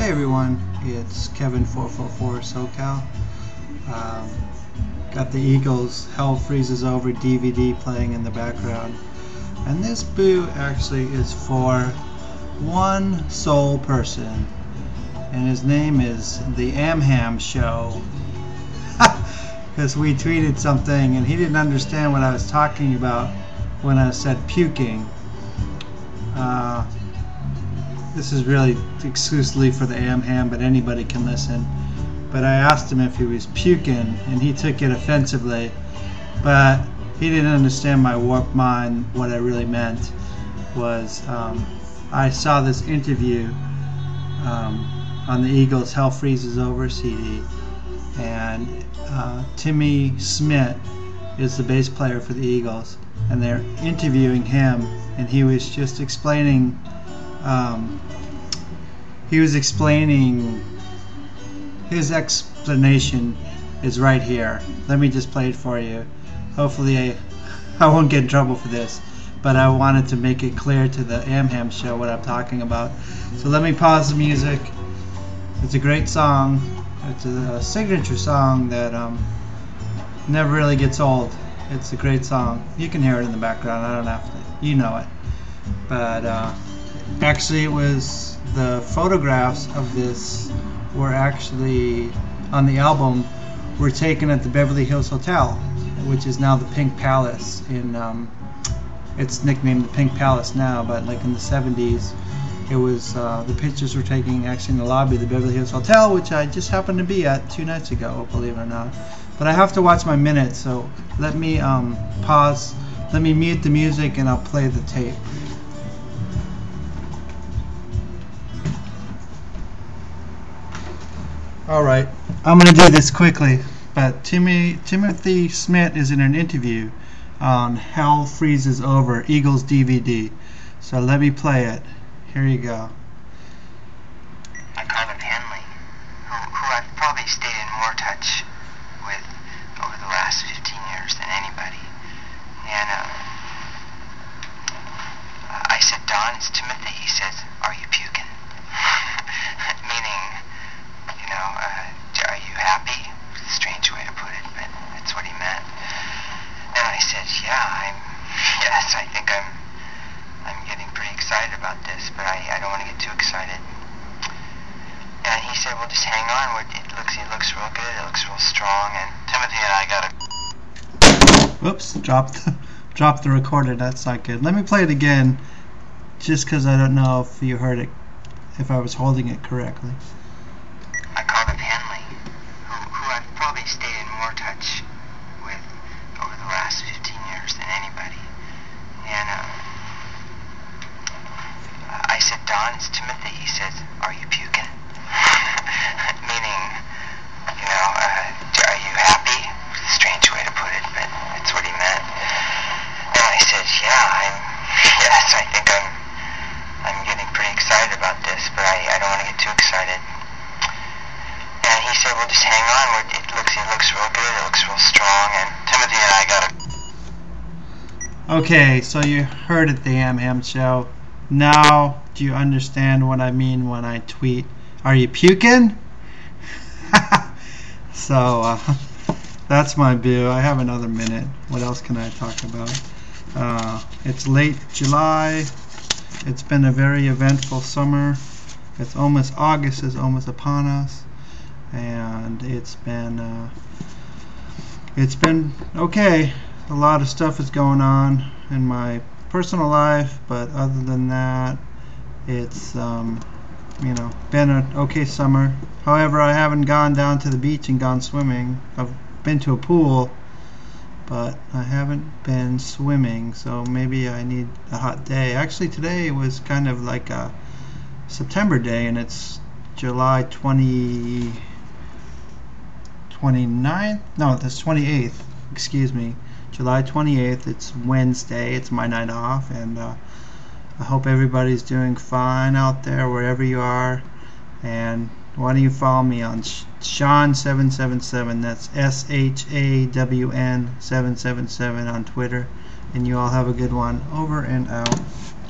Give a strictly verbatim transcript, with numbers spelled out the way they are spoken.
Hey everyone, it's Kevin four four four SoCal. Um, got the Eagles Hell Freezes Over D V D playing in the background. And this boo actually is for one sole person. And his name is The Amham Show. Because we tweeted something and he didn't understand what I was talking about when I said puking. Uh, This is really exclusively for the Amham, but anybody can listen. But I asked him if he was puking, and he took it offensively. But he didn't understand my warped mind. What I really meant was um, I saw this interview um, on the Eagles' Hell Freezes Over C D, and uh, Timmy Schmidt is the bass player for the Eagles, and they're interviewing him, and he was just explaining Um, he was explaining his explanation is right here. Let me just play it for you. Hopefully I, I won't get in trouble for this, but I wanted to make it clear to the Amham Show what I'm talking about. So let me pause the music. It's a great song. It's a, a signature song that um, never really gets old. It's a great song. You can hear it in the background. I don't have to. You know it. But uh, actually, it was the photographs of this were actually on the album were taken at the Beverly Hills Hotel, which is now the Pink Palace. In um, it's nicknamed the Pink Palace now, but like in the seventies, it was uh, the pictures were taken actually in the lobby of the Beverly Hills Hotel, which I just happened to be at two nights ago, believe it or not. But I have to watch my minutes, so let me um, pause. Let me mute the music, and I'll play the tape. Alright, I'm going to do this quickly, but Timmy, Timothy Schmidt is in an interview on Hell Freezes Over, Eagles D V D. So let me play it. Here you go. I called him Henley, who, who I've probably stayed in more touch with over the last fifteen years than anybody. And uh, I said, Don, it's Timothy. He says, are you puking? Meaning, you know, uh, are you happy? It's a strange way to put it, but that's what he meant. And I said, yeah, I'm, yes, I think I'm, I'm getting pretty excited about this, but I, I don't want to get too excited. And he said, well, just hang on. It looks, it looks real good. It looks real strong. And Timothy and I got a... Whoops, dropped, dropped the recorder. That's not good. Let me play it again, just because I don't know if you heard it, if I was holding it correctly. I called him Henley, who, who I've probably stayed in more touch with over the last fifteen years than anybody. And uh, I said, Don, it's Timothy. He says, are you puking? Meaning, you know, uh, are you happy? It's a strange way to put it, but that's what he meant. And I said, yeah, I'm, yes, I think I'm, I'm getting pretty excited about this, but I, I don't want to get too excited. And he said, well, just hang on. It looks, it looks real good. It looks real strong. And Timothy and I got a... Okay, so you heard it, the Amham Show. Now, do you understand what I mean when I tweet, are you puking? So, uh, that's my boo. I have another minute. What else can I talk about? Uh, it's late July. It's been a very eventful summer. It's almost, August is almost upon us. And it's been uh, it's been okay. A lot of stuff is going on in my personal life, but other than that, it's um, you know, been an okay summer. However, I haven't gone down to the beach and gone swimming. I've been to a pool, but I haven't been swimming, so maybe I need a hot day. Actually, today was kind of like a September day, and it's July twentieth. twenty-ninth? No, that's twenty-eighth. Excuse me. July twenty-eighth. It's Wednesday. It's my night off, and uh, I hope everybody's doing fine out there wherever you are. And why don't you follow me on Shawn seven seven seven? That's S H A W N seven seven seven on Twitter. And you all have a good one. Over and out.